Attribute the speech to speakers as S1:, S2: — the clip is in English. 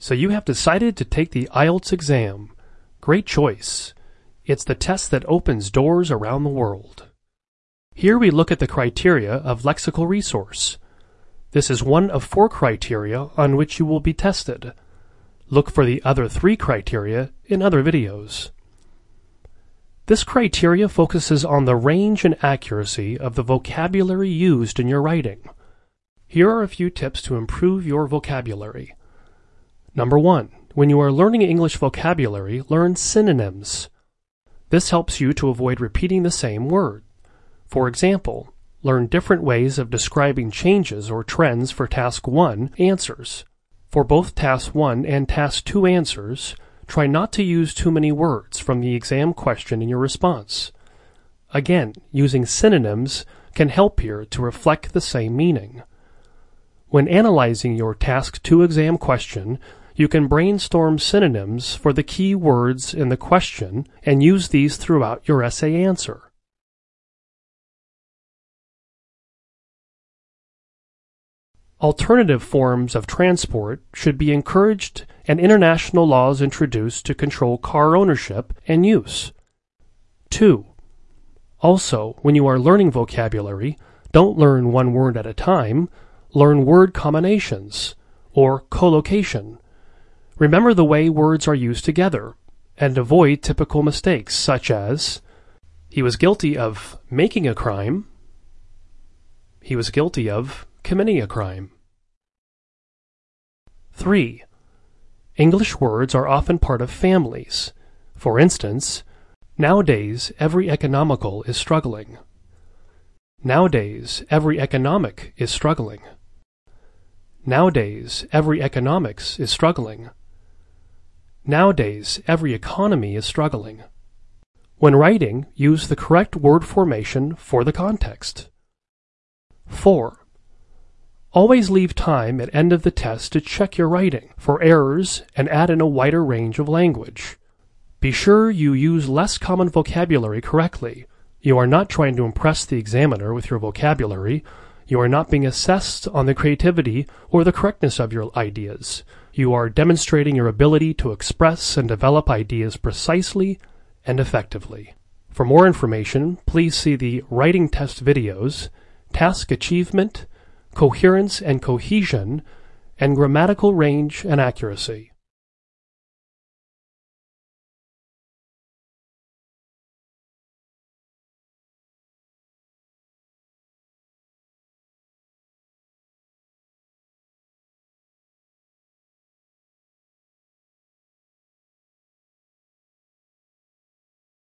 S1: So you have decided to take the IELTS exam. Great choice. It's the test that opens doors around the world. Here we look at the criteria of lexical resource. This is one of 4 criteria on which you will be tested. Look for the other 3 criteria in other videos. This criteria focuses on the range and accuracy of the vocabulary used in your writing. Here are a few tips to improve your vocabulary. Number 1. When you are learning English vocabulary, learn synonyms. This helps you to avoid repeating the same word. For example, learn different ways of describing changes or trends for Task 1 answers. For both Task 1 and Task 2 answers, try not to use too many words from the exam question in your response. Again, using synonyms can help here to reflect the same meaning. When analyzing your Task 2 exam question, you can brainstorm synonyms for the key words in the question and use these throughout your essay answer. Alternative forms of transport should be encouraged and international laws introduced to control car ownership and use. 2. Also, when you are learning vocabulary, don't learn one word at a time. Learn word combinations, or collocation. Remember the way words are used together, and avoid typical mistakes such as, he was guilty of making a crime, he was guilty of committing a crime. 3. English words are often part of families. For instance, nowadays every economical is struggling. Nowadays every economic is struggling. Nowadays every economics is struggling. Nowadays every economy is struggling. When writing, use the correct word formation for the context. 4. Always leave time at end of the test to check your writing for errors and add in a wider range of language. Be sure you use less common vocabulary correctly. You are not trying to impress the examiner with your vocabulary. You are not being assessed on the creativity or the correctness of your ideas. You are demonstrating your ability to express and develop ideas precisely and effectively. For more information, please see the writing test videos, task achievement, coherence and cohesion, and grammatical range and accuracy.